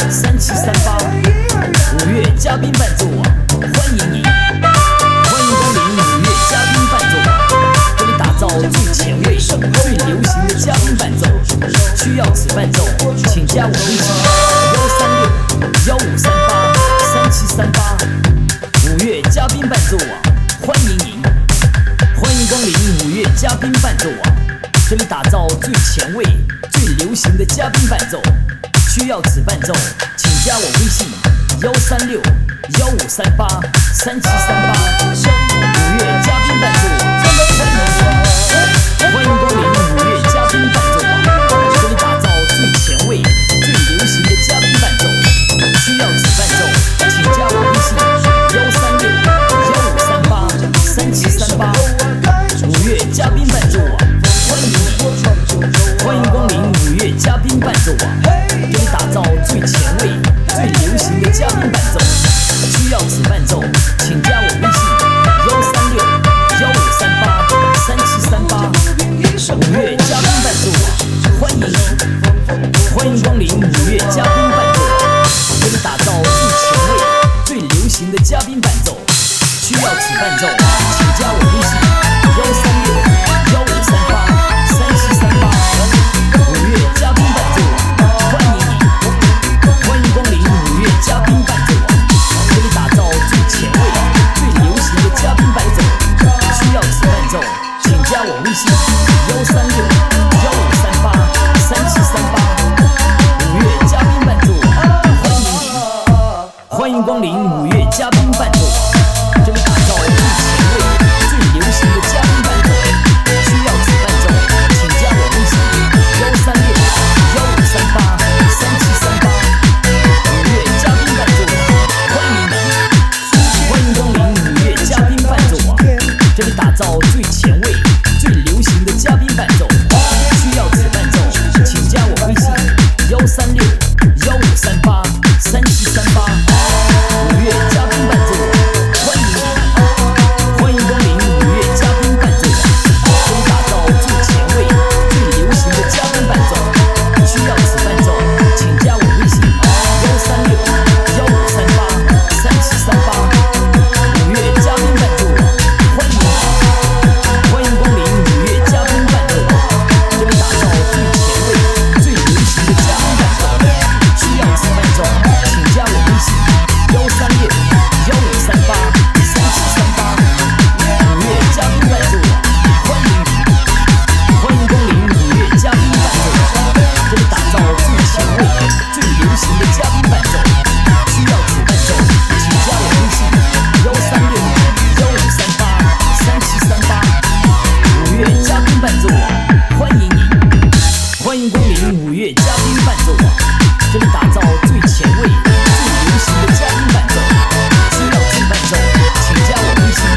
3738，五月嘉宾伴奏网，欢迎你，欢迎光临五月嘉宾伴奏网，这里打造最前卫、最流行的嘉宾伴奏，需要此伴奏，请加我微信136-1538-3738，五月嘉宾伴奏网，欢迎您，欢迎光临五月嘉宾伴奏网，这里打造最前卫、最流行的嘉宾伴奏。需要此伴奏，请加我微信136-1538-3738。五月嘉宾伴奏网，欢迎光临五月嘉宾伴奏网，这里打造最前卫、最流行的嘉宾伴奏。需要此伴奏，请加我微信136-1538-3738。五月嘉宾伴奏网，欢迎你，欢迎光临五月嘉宾伴奏网。这里打造最前卫、最流行的嘉宾伴奏，需要此伴奏，请加我微信136-1538-3738。五月嘉宾伴奏网，欢迎你，欢迎光临五月嘉宾伴奏网，这里打造最前卫、最流行的嘉宾伴奏，需要此伴奏，请加我微信136-1538-3738。五月嘉宾伴奏网，欢迎你，欢迎光临五月嘉宾伴奏网，这里打造最前卫、最流行的嘉宾伴奏，需要此伴奏，请加我微信136-1538-3738。五月嘉宾伴奏网，欢迎你，欢迎光临五月嘉宾伴奏网，这里打造最前卫、最流行的嘉宾伴奏，需要此伴奏，请加我微信136-1538-3738。五月嘉宾伴奏网，欢迎你，欢迎光临五月嘉宾伴奏网，这里打造最前卫、最流行的嘉宾伴奏，需要此伴奏，请加我微信136-1538-3738。五月嘉宾伴奏网，欢迎你，欢迎光临五月嘉宾伴奏网，这里打造最前卫、最流行的嘉宾伴奏，需要此伴奏，请加我微信136-1538-3738。五月嘉宾伴奏网，欢迎你，欢迎光临五月嘉宾伴奏网，这里打造最前卫、最流行的嘉宾伴奏，需要此伴奏，请加我微信136-1538-3738。五月嘉宾伴奏网，欢迎你，欢迎光临五月嘉宾伴奏网，这里打造最前卫、最流行的嘉宾伴奏，需要此伴奏，请加我微信136-1538-3738。五月嘉宾伴奏网，欢迎你，欢迎光临五月嘉宾伴奏网，这里打造最前卫、最流行的嘉宾伴奏，需要此伴奏，请加我微信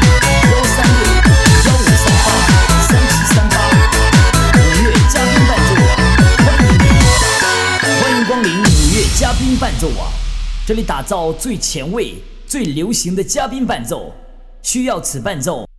136-1538-3738。五月嘉宾伴奏网，欢迎你，欢迎光临五月嘉宾伴奏网，这里打造最前卫、最流行的嘉宾伴奏，需要此伴奏。